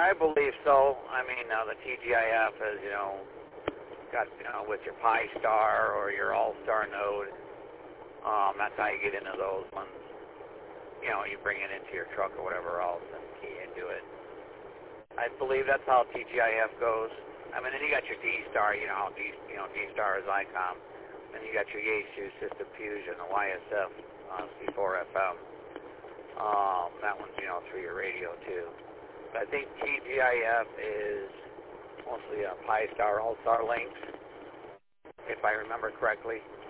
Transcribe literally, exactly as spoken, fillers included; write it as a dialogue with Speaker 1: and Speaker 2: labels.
Speaker 1: I believe so. I mean, uh, the T G I F is, you know, got, you know, with your Pi Star or your All-Star node. Um, that's how you get into those ones. You know, you bring it into your truck or whatever else and key into it. I believe that's how T G I F goes. I mean, then you got your D-Star, you know, D, you know, D-Star is ICOM. Then you got your Yaesu System Fusion, the Y S F, uh, C four F M. Um, that one's, you know, through your radio, too. But I think T G I F is mostly a Pi Star All-Star links, if I remember correctly.